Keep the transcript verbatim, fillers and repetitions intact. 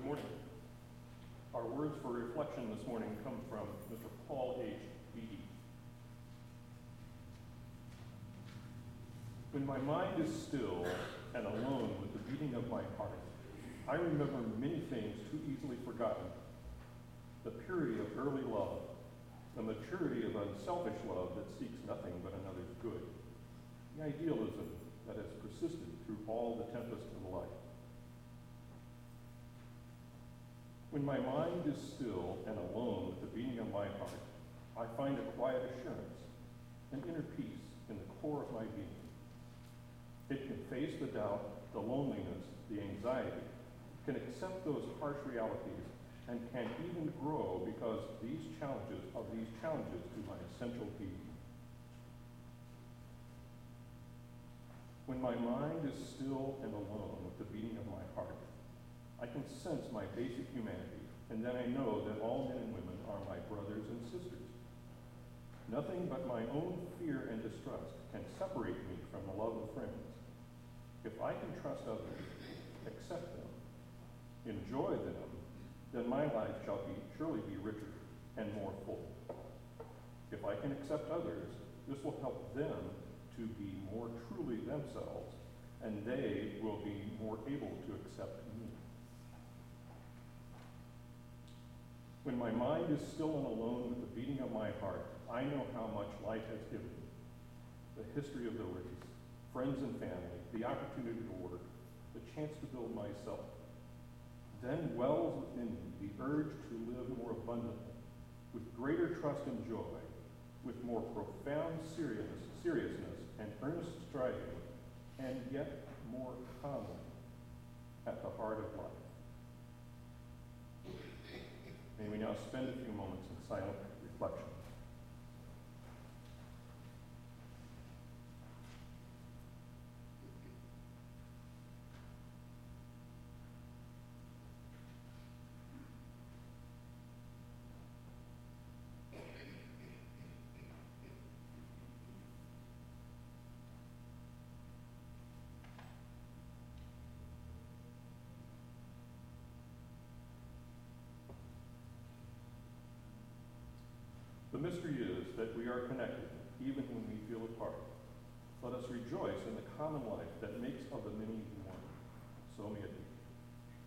morning. Our words for reflection this morning come from Mister Paul H. Beatty. When my mind is still and alone with the beating of my heart, I remember many things too easily forgotten. The purity of early love, the maturity of unselfish love that seeks nothing but another's good, the idealism that has persisted through all the tempest of life. When my mind is still and alone with the beating of my heart, I find a quiet assurance, an inner peace in the core of my being. It can face the doubt, the loneliness, the anxiety, can accept those harsh realities, and can even grow because these challenges are these challenges to my essential being. When my mind is still and alone with the beating of my heart, I can sense my basic humanity, and then I know that all men and women are my brothers and sisters. Nothing but my own fear and distrust can separate me from the love of friends. If I can trust others, accept them, enjoy them, then my life shall be surely be richer and more full. If I can accept others, this will help them to be more truly themselves, and they will be more able to accept me. When my mind is still and alone with the beating of my heart, I know how much life has given me. The history of the race, friends and family, the opportunity to work, the chance to build myself. Then wells within me the urge to live more abundantly, with greater trust and joy, with more profound seriousness, seriousness and earnest striving, and yet more calmly at the heart of life. May we now spend a few moments in silent reflection. The mystery is that we are connected, even when we feel apart. Let us rejoice in the common life that makes of the many one. So may it be.